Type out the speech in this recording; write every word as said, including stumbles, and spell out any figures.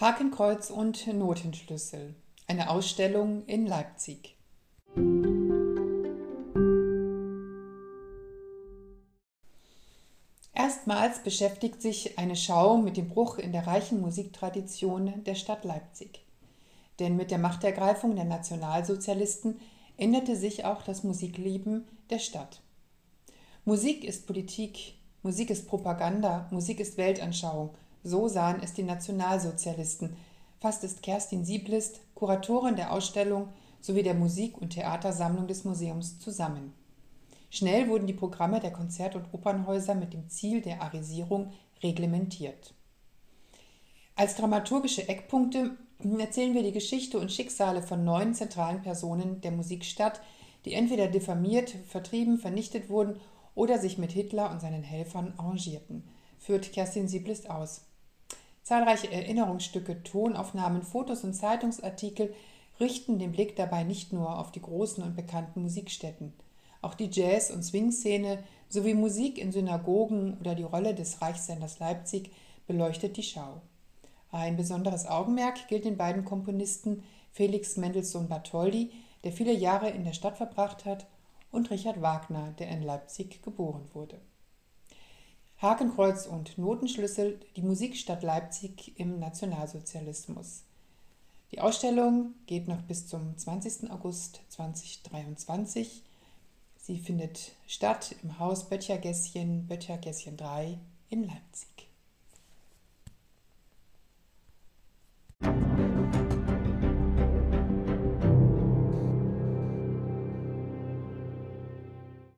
Hakenkreuz und Notenschlüssel. Eine Ausstellung in Leipzig. Erstmals beschäftigt sich eine Schau mit dem Bruch in der reichen Musiktradition der Stadt Leipzig. Denn mit der Machtergreifung der Nationalsozialisten änderte sich auch das Musikleben der Stadt. Musik ist Politik, Musik ist Propaganda, Musik ist Weltanschauung. So sahen es die Nationalsozialisten, fasst ist Kerstin Sieblist, Kuratorin der Ausstellung sowie der Musik- und Theatersammlung des Museums, zusammen. Schnell wurden die Programme der Konzert- und Opernhäuser mit dem Ziel der Arisierung reglementiert. Als dramaturgische Eckpunkte erzählen wir die Geschichte und Schicksale von neun zentralen Personen der Musikstadt, die entweder diffamiert, vertrieben, vernichtet wurden oder sich mit Hitler und seinen Helfern arrangierten, führt Kerstin Sieblist aus. Zahlreiche Erinnerungsstücke, Tonaufnahmen, Fotos und Zeitungsartikel richten den Blick dabei nicht nur auf die großen und bekannten Musikstätten. Auch die Jazz- und Swing-Szene sowie Musik in Synagogen oder die Rolle des Reichssenders Leipzig beleuchtet die Schau. Ein besonderes Augenmerk gilt den beiden Komponisten Felix Mendelssohn Bartholdy, der viele Jahre in der Stadt verbracht hat, und Richard Wagner, der in Leipzig geboren wurde. Hakenkreuz und Notenschlüssel, die Musikstadt Leipzig im Nationalsozialismus. Die Ausstellung geht noch bis zum zwanzigsten August zweitausenddreiundzwanzig. Sie findet statt im Haus Böttchergässchen, Böttchergässchen drei in Leipzig.